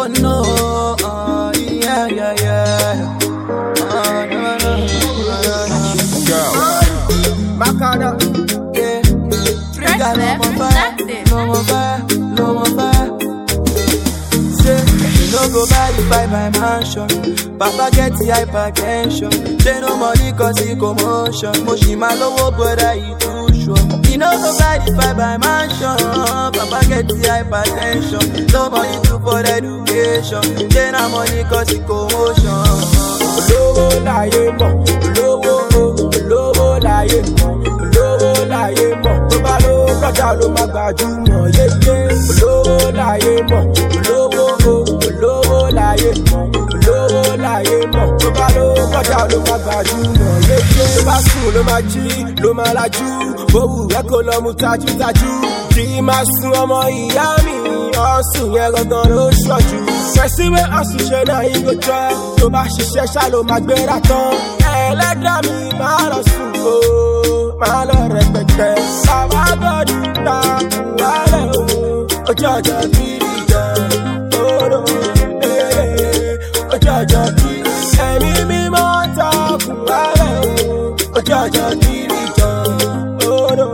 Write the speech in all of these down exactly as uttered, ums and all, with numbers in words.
Oh no, uh, yeah, yeah, yeah. Uh, no, no, no. Girl, Makana, yeah. Trigger, no more fire, no more fire, no more fire. Say, you no go buy the five by mansion. Papa get the hypertension. Say no money cause he commotion. Moshima lowo brother, he too sure. You no go buy the five by mansion. Papa get the hypertension. No money too for education. Say no money cause he commotion. Lowo láyé mọ̀, lowo, lowo láyé mọ̀, lowo láyé mọ̀. Tó bá lówó kọjá ló máa gbajúmọ̀ yéyé. Lowo láyé mọ̀, lowo, lowo láyé mọ̀, lowo láyé mọ̀. Tó bá lówó kọjá ló máa gbajúmọ̀ yéyé. Tó bá sùn ló máa jí, ló máa lajú. Bówù rẹ̀ kó lọ mú tajútajú. Kì í máa sun ọmọ ìyá mi, ọ̀sùn yẹn gangan ló ṣọ̀jù. Fẹ̀síwé ọ̀sùn ṣe náà yín kò jọ. Tó bá ṣiṣẹ́ ṣá ló máa gbéra tán. Ẹlẹ́dàá mi máa lọ sùn o, máa lọ rẹpẹtẹ. Bàbá gbọ́dọ̀ ta wálẹ̀ o, ojú ọjọ́ kiri gan. Oòrùn ojú ọjọ́ kiri. Ẹ̀mí mímọ́ ta kù wálẹ̀ o, ojú ọjọ́ kiri gan. Oòrùn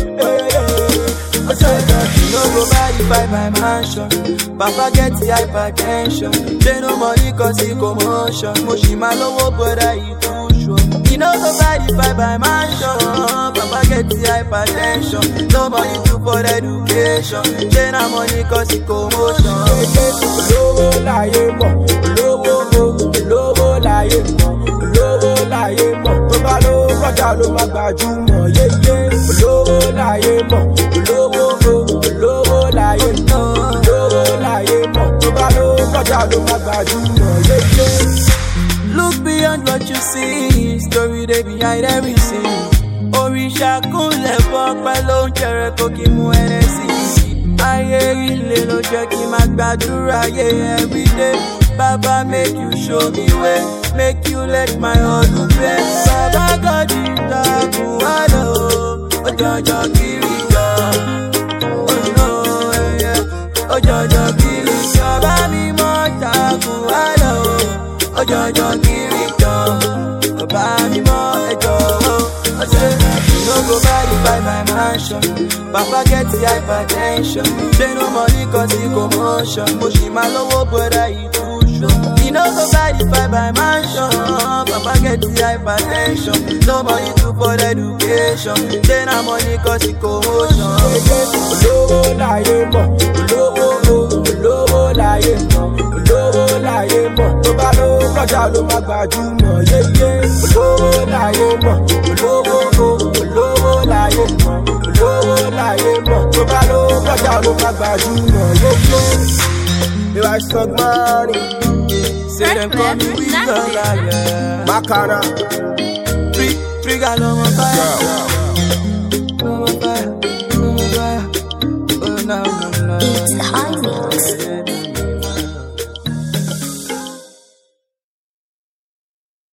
ojú ọjọ́ kiri. No go buy the five by mansion. Papa get the hypertension. Say no money cause he commotion. Moshima lowo brother, he too sure. You no go buy the five by mansion. Papa get the hypertension. No money too for education. Say no money cause he commotion. Lowo láyé mọ̀, lowo, lowo láyé mọ̀, lowo láyé mọ̀. Tó bá lówó kọjá ló máa gbajúmọ̀ yéyé. Lowo láyé mọ̀, lowo, lowo láyé mọ̀, lowo láyé mọ̀. Tó bá lówó kọjá ló máa gbajúmọ̀ yéyé. Look beyond what you see. Story they behind every scene. Oríṣà kúnlẹ̀ fọ́pẹ́ ló ń jẹrẹ kó kí mú ẹnẹ́sì. Ayé ilé ló jẹ́ kí n máa gbàdúrà yé everyday. Baba make you show me way. Make you let my heart pay. Baba God ìtàkùn wálé o. Ọjọ́jọ́ kiri jọ. Oh no, yeah. Ọjọ́jọ́ kiri jọ. Bá mi mọ́ ìtàkùn wálé o. Ọjọ́jọ́ kiri jọ. Bá mi mọ́ ẹjọ́ o. No go buy the five by mansion. Papa get the hypertension. Say no money cause he commotion. Moshima lowo brother, he too sure. He no go buy the five by mansion. Papa get the hypertension. No money too for education. Say no money cause he commotion. Lowo láyé mọ̀, lowo, lowo láyé mọ̀, lowo láyé mọ̀. Tó bá lówó kọjá ló máa gbajúmọ̀ yéyé. Lowo láyé mọ̀, lowo, lowo láyé mọ̀, lowo láyé mọ̀. Tó bá lówó kọjá ló máa gbajúmọ̀ yéyé. If I suck money, Say them call me Weasel, yeah. Makana. Trigger, no more fire.